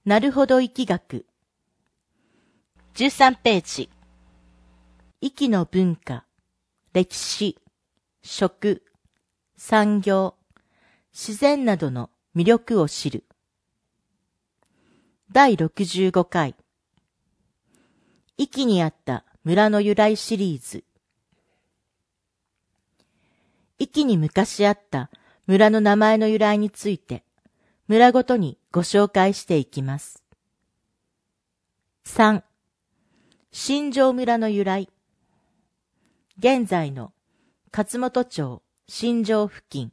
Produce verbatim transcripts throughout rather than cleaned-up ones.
なるほど易学。じゅうさんページ。易きの文化、歴史、食、産業、自然などの魅力を知る。だいろくじゅうごかい。易きにあった村の由来シリーズ。易きに昔あった村の名前の由来について、村ごとにご紹介していきます。さん. 新庄村の由来。現在の勝本町新庄付近。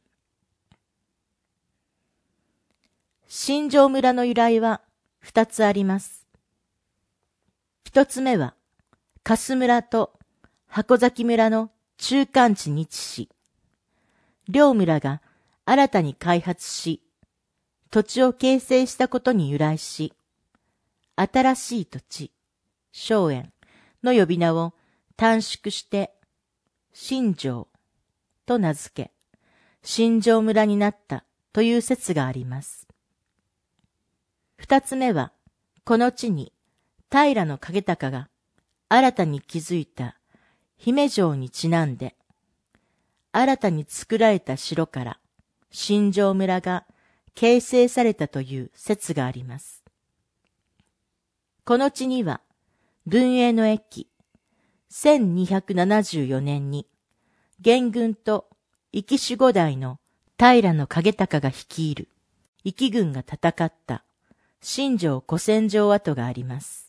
新庄村の由来は二つあります。一つ目は、粕村と箱崎村の中間地に位置し、両村が新たに開発し、土地を形成したことに由来し、新しい土地、荘園の呼び名を短縮して、新庄と名付け、新庄村になったという説があります。二つ目は、この地に平景隆が新たに築いた姫城にちなんで、新たに作られた城から新庄村が形成されたという説があります。この地には、文永の役、せんにひゃくななじゅうよねんに、元軍と壱岐守護代の平景隆が率いる壱岐軍が戦った新庄古戦場跡があります。